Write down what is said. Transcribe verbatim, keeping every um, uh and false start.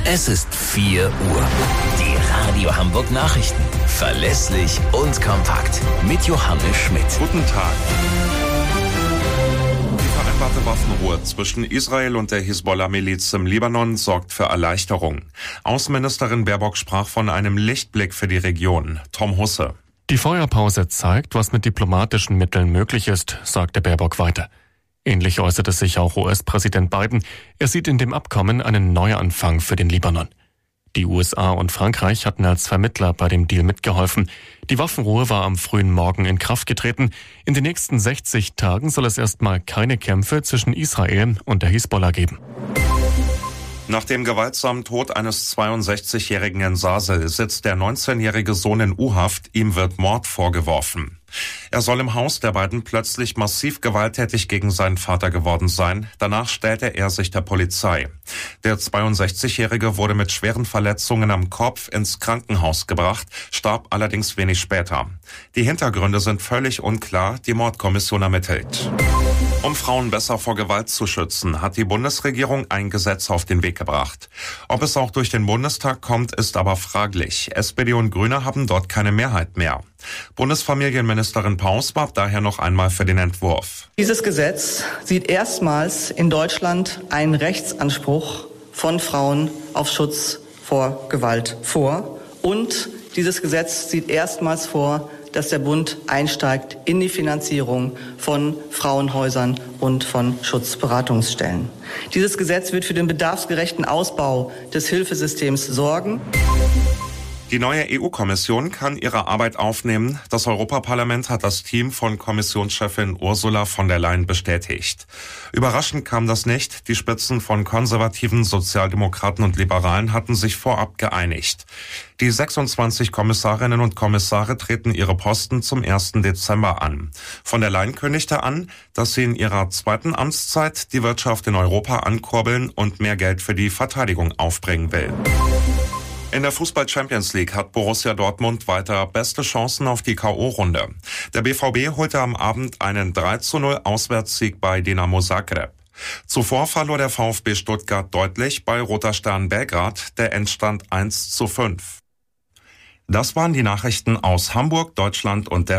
Es ist vier Uhr. Die Radio Hamburg Nachrichten. Verlässlich und kompakt. Mit Johannes Schmidt. Guten Tag. Die vereinbarte Waffenruhe zwischen Israel und der Hisbollah-Miliz im Libanon sorgt für Erleichterung. Außenministerin Baerbock sprach von einem Lichtblick für die Region. Tom Husse. Die Feuerpause zeigt, was mit diplomatischen Mitteln möglich ist, sagte Baerbock weiter. Ähnlich äußerte sich auch U S-Präsident Biden. Er sieht in dem Abkommen einen Neuanfang für den Libanon. Die U S A und Frankreich hatten als Vermittler bei dem Deal mitgeholfen. Die Waffenruhe war am frühen Morgen in Kraft getreten. In den nächsten sechzig Tagen soll es erstmal keine Kämpfe zwischen Israel und der Hisbollah geben. Nach dem gewaltsamen Tod eines zweiundsechzigjährigen in Sasel sitzt der neunzehnjährige Sohn in U-Haft. Ihm wird Mord vorgeworfen. Er soll im Haus der beiden plötzlich massiv gewalttätig gegen seinen Vater geworden sein. Danach stellte er sich der Polizei. Der zweiundsechzigjährige wurde mit schweren Verletzungen am Kopf ins Krankenhaus gebracht, starb allerdings wenig später. Die Hintergründe sind völlig unklar. Die Mordkommission ermittelt. Um Frauen besser vor Gewalt zu schützen, hat die Bundesregierung ein Gesetz auf den Weg gebracht. Ob es auch durch den Bundestag kommt, ist aber fraglich. S P D und Grüne haben dort keine Mehrheit mehr. Bundesfamilienministerin Paus warb daher noch einmal für den Entwurf. Dieses Gesetz sieht erstmals in Deutschland einen Rechtsanspruch von Frauen auf Schutz vor Gewalt vor. Und dieses Gesetz sieht erstmals vor, dass der Bund einsteigt in die Finanzierung von Frauenhäusern und von Schutzberatungsstellen. Dieses Gesetz wird für den bedarfsgerechten Ausbau des Hilfesystems sorgen. Die neue E U-Kommission kann ihre Arbeit aufnehmen. Das Europaparlament hat das Team von Kommissionschefin Ursula von der Leyen bestätigt. Überraschend kam das nicht. Die Spitzen von Konservativen, Sozialdemokraten und Liberalen hatten sich vorab geeinigt. Die sechsundzwanzig Kommissarinnen und Kommissare treten ihre Posten zum ersten Dezember an. Von der Leyen kündigte an, dass sie in ihrer zweiten Amtszeit die Wirtschaft in Europa ankurbeln und mehr Geld für die Verteidigung aufbringen will. In der Fußball-Champions League hat Borussia Dortmund weiter beste Chancen auf die K O-Runde. Der B V B holte am Abend einen drei zu null Auswärtssieg bei Dinamo Zagreb. Zuvor verlor der VfB Stuttgart deutlich bei Roter Stern Belgrad, der Endstand eins zu fünf. Das waren die Nachrichten aus Hamburg, Deutschland und der